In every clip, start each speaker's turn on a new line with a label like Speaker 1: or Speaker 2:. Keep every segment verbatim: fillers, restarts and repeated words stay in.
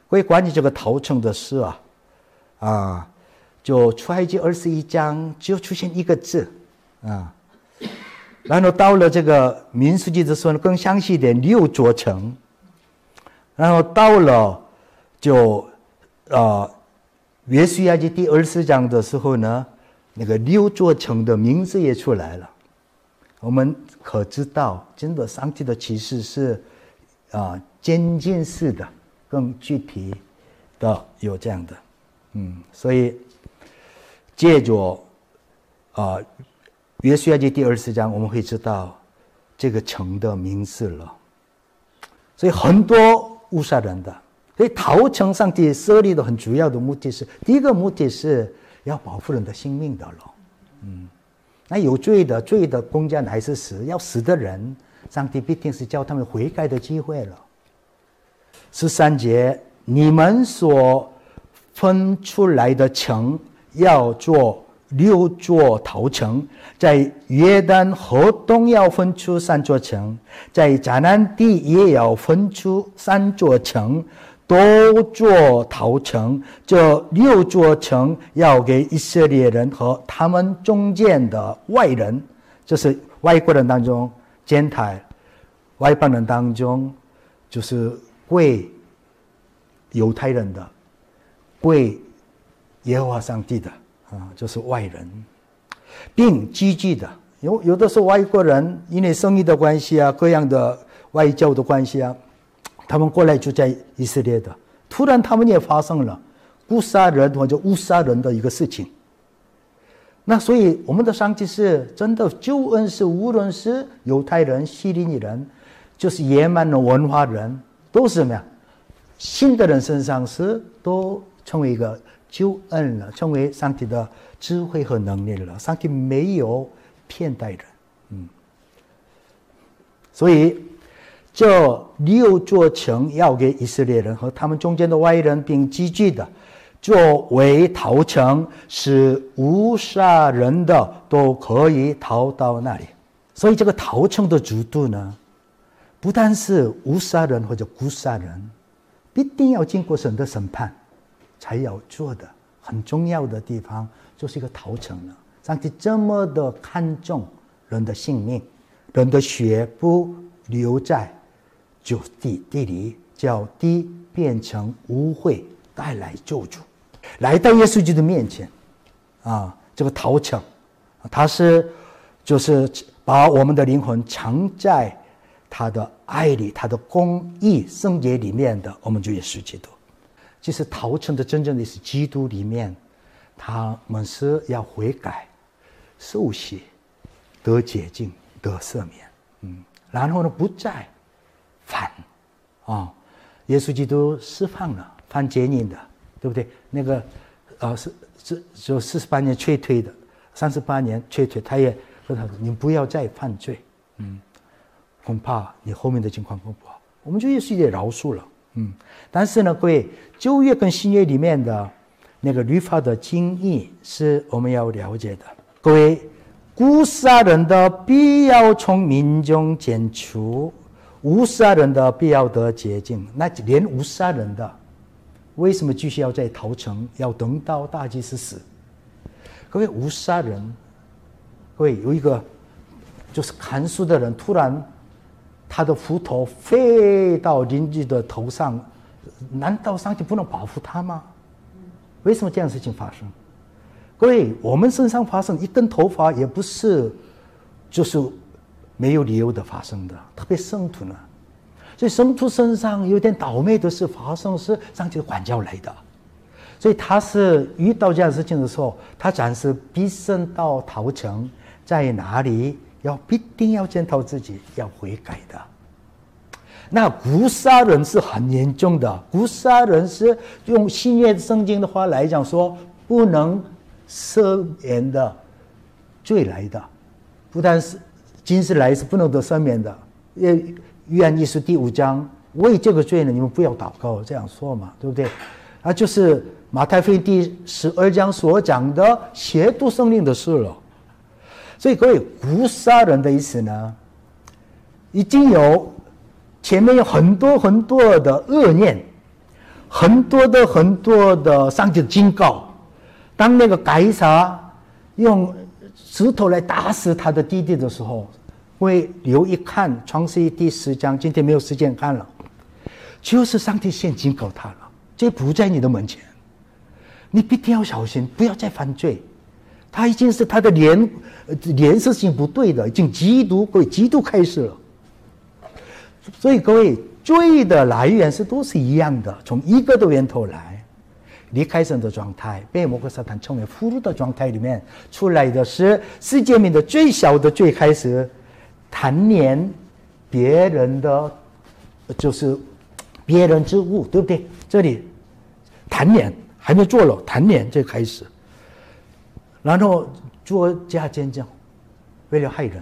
Speaker 1: 各位，关于这个逃城的事啊，啊，就出埃及二十一章就出现一个字啊，然后到了这个民数记的时候更详细一点，六座城，然后到了就呃约书亚记第二十章的时候呢，那个六座城的名字也出来了。我们可知道，真的上帝的启示是啊渐进式的。更具体的有这样的，嗯，所以借着啊约书亚记第二十章，我们会知道这个城的名字了。所以很多误杀人的，所以逃城上帝设立的很主要的目的是，第一个目的是要保护人的性命的了，嗯，那有罪的罪的公家乃是死，要死的人，上帝必定是叫他们悔改的机会了。十三节，你们所分出来的城要做六座逃城，在约旦河东要分出三座城，在迦南地也要分出三座城，都做逃城。这六座城要给以色列人和他们中间的外人，就是外国人当中践踏外邦人当中，就是归犹太人的，归耶和华上帝的啊，就是外人，并积极的。有有的时候外国人因为生意的关系啊，各样的外交的关系啊，他们过来就在以色列的，突然他们也发生了误杀人或者误杀人的一个事情。那所以我们的上帝是真的救恩是无论是犹太人、希利尼人，就是野蛮的文化人，都是什么呀？信的人身上是都成为一个救恩了，成为上帝的智慧和能力了。上帝没有骗待人，嗯。所以这六座城要给以色列人和他们中间的外人并积聚的，作为逃城，使无杀人的都可以逃到那里。所以这个逃城的制度呢，不但是无杀人或者孤杀人，必定要经过神的审判才要做的很重要的地方，就是一个逃城了。上帝这么的看重人的性命，人的血不留在就地地里，叫地变成污秽，带来咒诅。来到耶稣基督面前啊，这个逃城，他是就是把我们的灵魂藏在他的爱里，他的公义圣洁里面的我们主耶稣基督。其实逃城的真正的是基督里面，他们是要悔改、受洗、得洁净、得赦免，嗯，然后呢不再犯啊。耶稣基督释放了犯奸淫的，对不对？那个呃是是就四十八年劝退的，三十八年劝退，他也和他说：“你不要再犯罪。”嗯。恐怕你后面的情况更不好，我们就也是也饶恕了，嗯。但是呢，各位，旧约跟新约里面的那个律法的精义是我们要了解的。各位，孤杀人的必要从民中剪除，无杀人的必要得洁净。那连无杀人的，为什么继续要在逃城，要等到大祭司死？各位，无杀人，各位有一个就是看书的人突然。他的斧头飞到邻居的头上，难道上帝不能保护他吗？为什么这样的事情发生？各位，我们身上发生一根头发也不是就是没有理由的发生的，特别圣徒呢。所以圣徒身上有点倒霉的事发生，是上帝的管教来的。所以他是遇到这样的事情的时候，他暂时必身到逃城，在哪里？要必定要检讨自己，要悔改的。那孤杀人是很严重的，孤杀人是用新约圣经的话来讲说，不能赦免的罪来的，不但是今世来是不能得赦免的。约翰一书第五章，为这个罪呢，你们不要祷告，这样说嘛，对不对？啊，就是马太福音第十二章所讲的亵渎圣灵的事了。所以各位，孤杀人的意思呢，已经有前面有很多很多的恶念， 很多的很多的上帝的警告。当那个该撒用石头来打死他的弟弟的时候，会留一看创世记第十章，今天没有时间看了，就是上帝先警告他了，这不在你的门前，你必定要小心，不要再犯罪。他已经是他的脸脸色性不对的，已经嫉妒，各位嫉妒开始了。所以各位，罪的来源是都是一样的，从一个的源头来，离开神的状态，被魔鬼撒旦称为俘虏的状态里面出来的是世界里的最小的罪开始，贪恋别人的，就是别人之物，对不对？这里贪恋还没做了，贪恋这开始，然后作假见证，为了害人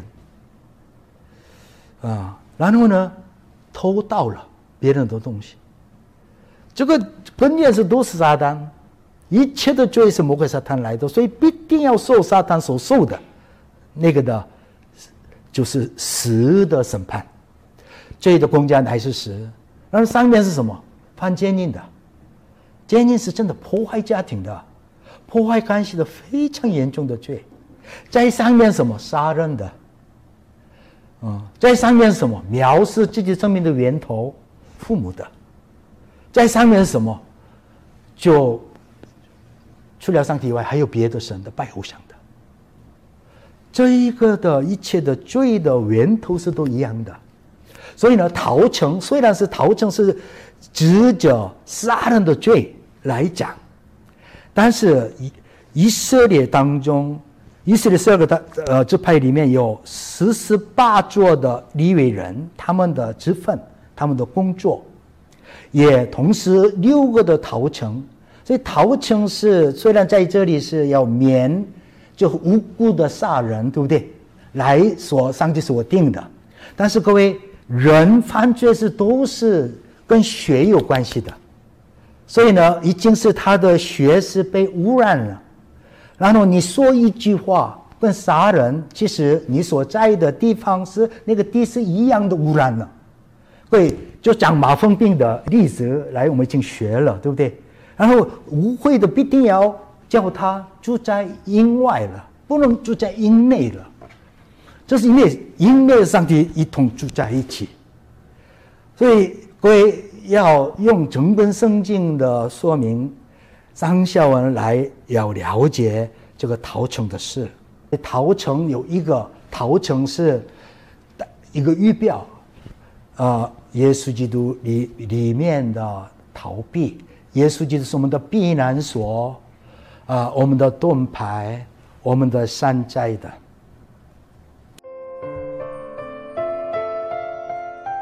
Speaker 1: 啊，然后呢，偷盗了别人的东西，这个根源是都是撒旦，一切的罪是魔鬼撒旦来的，所以必定要受撒旦所受的那个的，就是死的审判。罪的公价乃是死，然后上面是什么？犯奸淫的，奸淫是真的破坏家庭的，破坏关系的非常严重的罪。在上面什么？杀人的。嗯，在上面是什么？藐视自己生命的源头，父母的。在上面是什么？就除了上帝以外，还有别的神的，拜偶像的。这一个的一切的罪的源头是都一样的。所以呢，逃城虽然是逃城是指着杀人的罪来讲，但是以以色列当中，以色列十二个的呃支派里面有四十八座的利未人，他们的职分，他们的工作，也同时六个的逃城。所以逃城是虽然在这里是要免就无辜的杀人，对不对？来所上帝所定的，但是各位，人犯罪是都是跟血有关系的，所以呢，已经是他的血是被污染了。然后你说一句话跟杀人，其实你所在的地方是那个地是一样的污染了。对，就讲麻风病的例子来，我们已经学了，对不对？然后污秽的必定要叫他住在营外了，不能住在营内了。这是因为营内上帝一同住在一起，所以各位要用整本圣经的说明，张孝文来要了解这个逃城的事。逃城有一个逃城是一个预表，呃，耶稣基督里里面的逃避，耶稣基督是我们的避难所，啊、呃，我们的盾牌，我们的山寨的。